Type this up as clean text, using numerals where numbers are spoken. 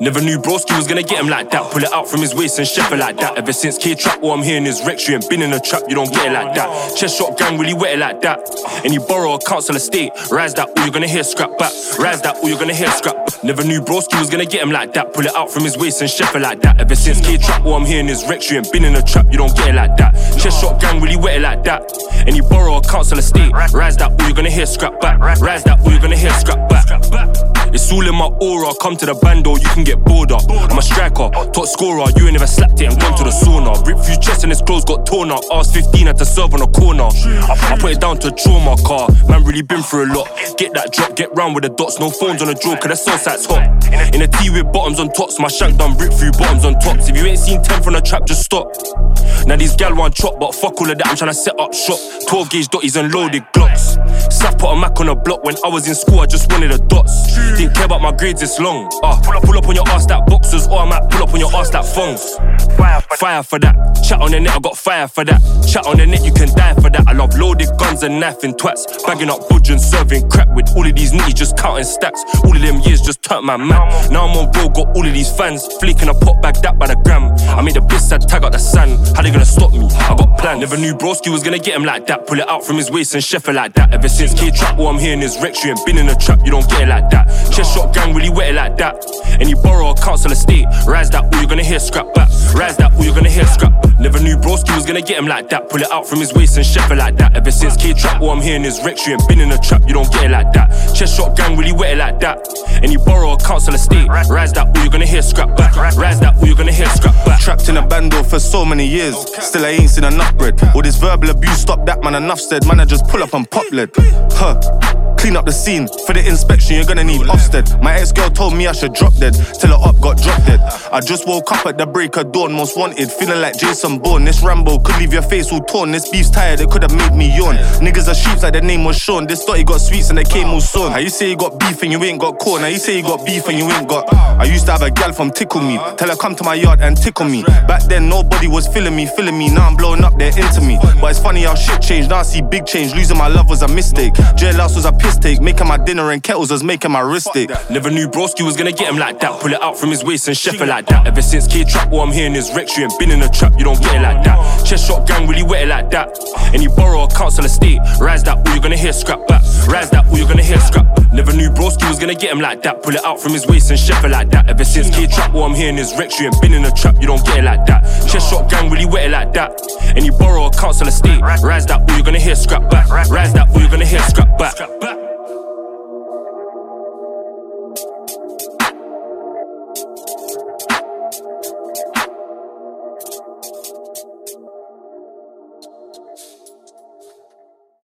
Never knew broski was gonna get him like that. Pull it out from his waist and chef it like that. Ever since K-Trap, all I'm hearing is Rex. You ain't been in a trap, you don't get it like that. Chest shot gang, really wet it like that. And you borrow a council estate. Rise that, all you're gonna hear scrap back. Rise that, all you're gonna hear scrap. Never knew broski was gonna get him like that. Pull it out from his waist and chef it like that. Ever since K-Trap, all I'm hearing is Rex. You ain't been in a trap, you don't get it like that. Chest shot gang, really wet it like that. And you borrow a council estate. Rise that, all you're gonna hear scrap back. Rise that, all you're gonna hear scrap back. It's all in my aura, come to the bando, you can get bored up. I'm a striker, top scorer, you ain't never slapped it and gone to the sauna. Rip through chest and his clothes got torn up. Asked 15 had to serve on a corner. I put it down to a trauma car, man really been through a lot. Get that drop, get round with the dots, no phones on the draw, cause the sun site's hot. In a T with bottoms on tops, my shank done rip through bottoms on tops. If you ain't seen 10 from the trap, just stop. Now these gal want chop, but fuck all of that, I'm tryna set up shop. 12 gauge dotties and loaded glocks. Saf put a Mac on a block, when I was in school I just wanted the dots. Didn't care about my grades this long. Pull up on your ass that boxers, or I might pull up on your ass that phones. Fire for that. Chat on the net, I got fire for that. Chat on the net, you can die for that. I love loaded guns and knifing twats. Bagging up budge and serving crap with all of these nitties just counting stacks. All of them years just turned my man. Now I'm on road, got all of these fans. Flaking a pot bag that by the gram. I made the bitch that tag out the sand. How they gonna stop me? I got planned. Never knew broski was gonna get him like that. Pull it out from his waist and chef it like that. Ever since K-Trap, all I'm hearing is Rex. You ain't been in a trap, you don't get it like that. Chest shot gang, really wet it like that. And you borrow a council estate. Rise that, all you're gonna hear scrap back. Rise that, all you're gonna hear scrap. Never knew broski was gonna get him like that. Pull it out from his waist and chef it like that. Ever since K-Trap, all I'm hearing is Rex. You ain't been in a trap, you don't get it like that. Chest shot gang, really wet it like that. And you borrow a council estate. Rise that, all you're gonna hear scrap back. Rise that, all you're gonna hear scrap back. Trapped in a bando for so many years, still I ain't seen enough bread. All this verbal abuse, stop that man, enough said. Man, I just pull up and pop lead. Clean up the scene, for the inspection you're gonna need Ofsted. My ex-girl told me I should drop dead, till her up got dropped dead. I just woke up at the break of dawn, most wanted, feeling like Jason Bourne. This Rambo could leave your face all torn, this beef's tired, it could've made me yawn. Niggas are sheeps like their name was Sean, this thought he got sweets and they came all soon. How you say you got beef and you ain't got corn, now you say you got beef and you ain't got. I used to have a gal from Tickle Me, tell her come to my yard and tickle me. Back then nobody was feeling me, now I'm blowing up, they're into me. But it's funny how shit changed, now I see big change, losing my love was a mistake. Jailhouse was a piss take, making my dinner and kettles was making my wrist stick. Never knew broski was gonna get him like that. Pull it out from his waist and chef it like that. Ever since K-Trap, all I'm hearing is Rex. You ain't been in a trap, you don't get it like that. Chest shot gang, really wet it like that. And you borrow a council estate. Rise that, all you're gonna hear scrap back. Rise that, all you're gonna hear scrap. Never knew broski was gonna get him like that. Pull it out from his waist and chef it like that. Ever since K-Trap, all I'm hearing is Rex. You ain't been in a trap, you don't get it like that. Chest shot gang, really wet it like that. And you borrow a council estate. Rise that, all you're gonna hear scrap back. Rise that, all you're gonna hear scrap back.